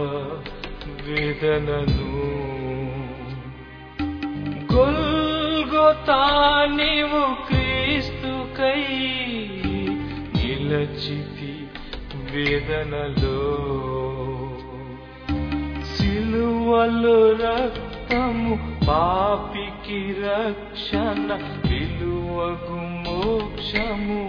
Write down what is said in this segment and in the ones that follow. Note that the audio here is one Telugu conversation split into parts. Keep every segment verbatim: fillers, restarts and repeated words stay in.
వేదనను గొల్గొతా నీవు క్రీస్తుకై నిలచితి వేదనలో సిలువలో రక్తము పాపికి రక్షణ విలువగు మోక్షము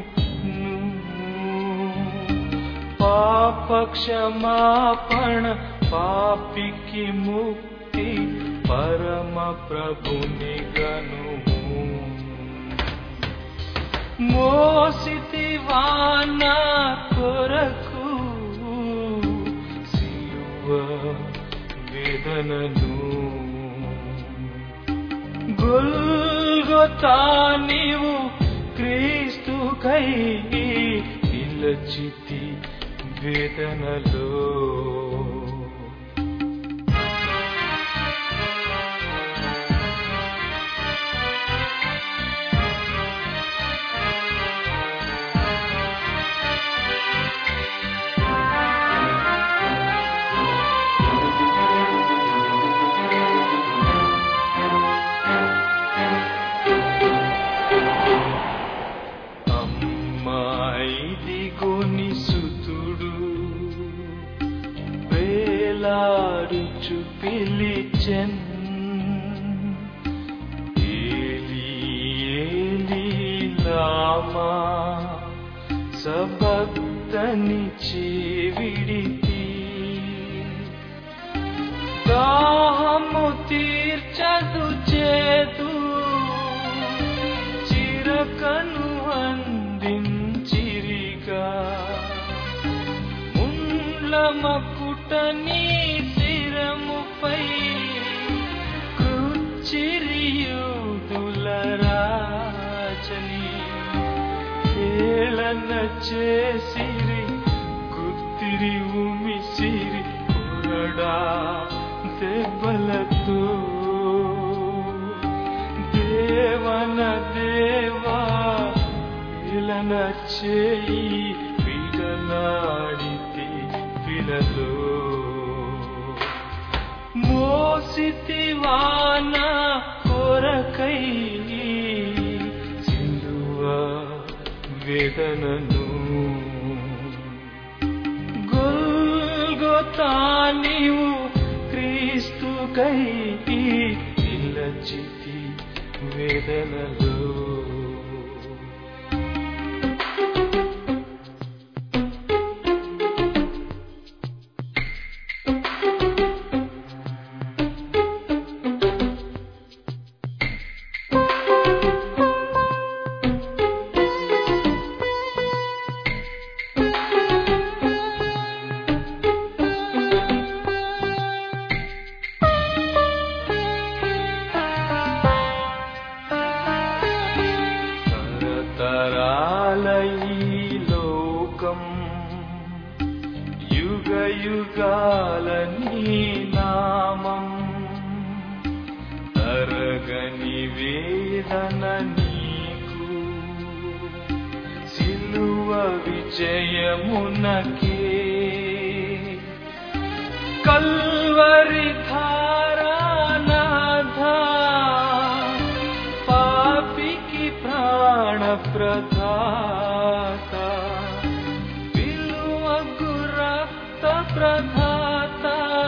పాప క్షమాపణ పాపికి ముక్తి పరమ ప్రభుని గనుము మోసితివా నా కొరకు సిలువ వేదనను గొల్గొతా నీవు క్రీస్తుకై నిలచితి వేదనలో లాడుచు పిలిచెన్ ఏలీ ఏలీ లామా సబక్తని చేవిడితి దాహము తీర్చదు చేదు చిరకను అందించిరిగా ముండ్ల మకుటని శిరముపై కృచ్చిరియుదులరాచని హేళన చేసిరి గుత్తిరి ఉమిసిరి కొరడా దెబ్బలతో దేవన దేవా హేళన చేయి విడనాడితి విలలో మోసితివా నా కొరకై సిలువ వేదనను గొల్గొతా నీవు క్రీస్తుకై నిలచితి వేదనలో యుగాలని నామం తరగని వేదన నీకు సిలువ విజయమునకే కల్వరి ధారానాథా పాపికి ప్రాణ ప్రదాత ప్రధాత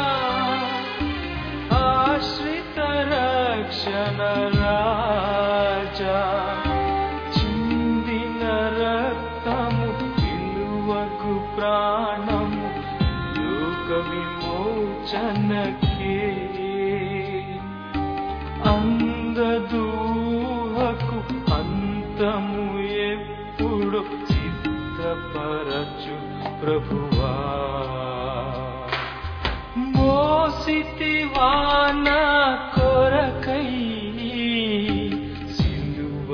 ఆశ్రిత రక్షణ రాజా చిందిన రక్తము విలువకు ప్రాణము లోక విమోచనకే అందదూహకు అంతము ఎప్పుడు సిద్ధపరచు ప్రభువా మోసితివా నా కొరకై సిలువ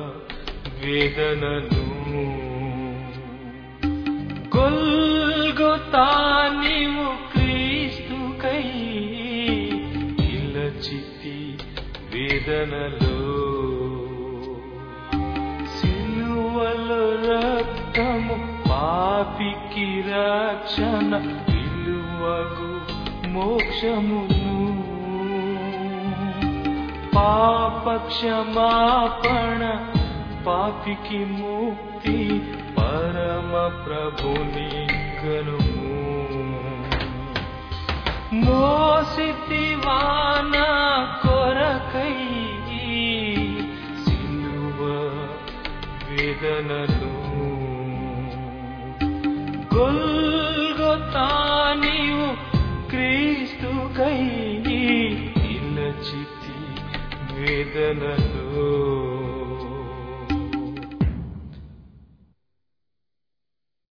వేదనను గొల్గొతా నీవు క్రీస్తుకై నిలచితి వేదనలో సిలువలో రక్తము పాపికి రక్షణ విలువగు మోక్షమును పాప క్షమాపణ పాపికి ముక్తి పరమ ప్రభుని గనుము మోసితివాన కొరకై సిలువ వేదనలు గొల్గొతా నీవు క్రీస్తుకై నిలచితి వేదనలు